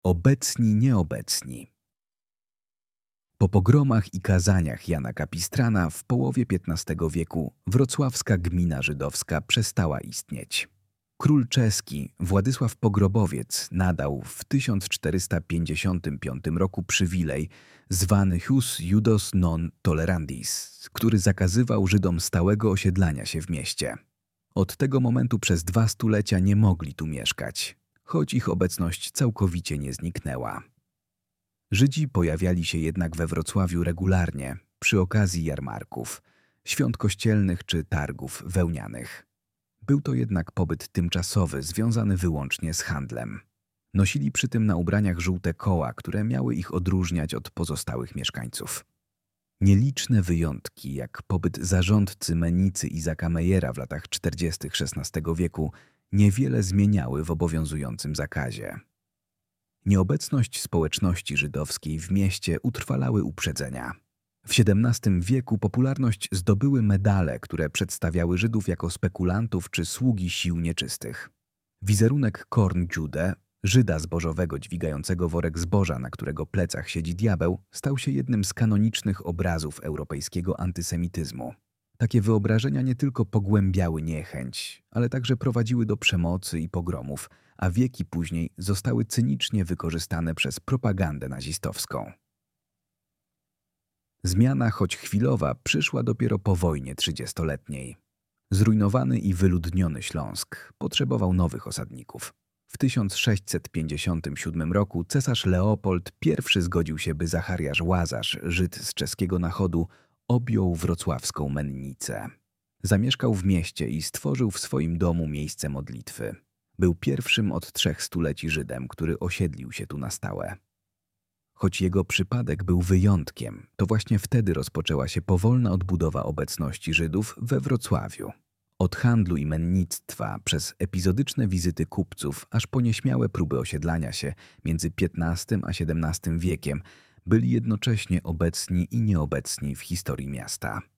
Obecni nieobecni. Po pogromach i kazaniach Jana Kapistrana w połowie XV wieku wrocławska gmina żydowska przestała istnieć. Król czeski Władysław Pogrobowiec nadał w 1455 roku przywilej zwany Jus Judos non tolerandis, który zakazywał Żydom stałego osiedlania się w mieście. Od tego momentu przez 2 stulecia nie mogli tu mieszkać, choć ich obecność całkowicie nie zniknęła. Żydzi pojawiali się jednak we Wrocławiu regularnie przy okazji jarmarków, świąt kościelnych czy targów wełnianych. Był to jednak pobyt tymczasowy, związany wyłącznie z handlem. Nosili przy tym na ubraniach żółte koła, które miały ich odróżniać od pozostałych mieszkańców. Nieliczne wyjątki, jak pobyt zarządcy mennicy Izaka Mejera w latach 40. XVI wieku, niewiele zmieniały w obowiązującym zakazie. Nieobecność społeczności żydowskiej w mieście utrwalały uprzedzenia. W XVII wieku popularność zdobyły medale, które przedstawiały Żydów jako spekulantów czy sługi sił nieczystych. Wizerunek Korn Jude, Żyda zbożowego dźwigającego worek zboża, na którego plecach siedzi diabeł, stał się jednym z kanonicznych obrazów europejskiego antysemityzmu. Takie wyobrażenia nie tylko pogłębiały niechęć, ale także prowadziły do przemocy i pogromów, a wieki później zostały cynicznie wykorzystane przez propagandę nazistowską. Zmiana, choć chwilowa, przyszła dopiero po wojnie 30-letniej. Zrujnowany i wyludniony Śląsk potrzebował nowych osadników. W 1657 roku cesarz Leopold I zgodził się, by Zachariasz Łazarz, Żyd z czeskiego Nachodu, objął wrocławską mennicę. Zamieszkał w mieście i stworzył w swoim domu miejsce modlitwy. Był pierwszym od 3 stuleci Żydem, który osiedlił się tu na stałe. Choć jego przypadek był wyjątkiem, to właśnie wtedy rozpoczęła się powolna odbudowa obecności Żydów we Wrocławiu. Od handlu i mennictwa, przez epizodyczne wizyty kupców, aż po nieśmiałe próby osiedlania się między XV a XVII wiekiem, byli jednocześnie obecni i nieobecni w historii miasta.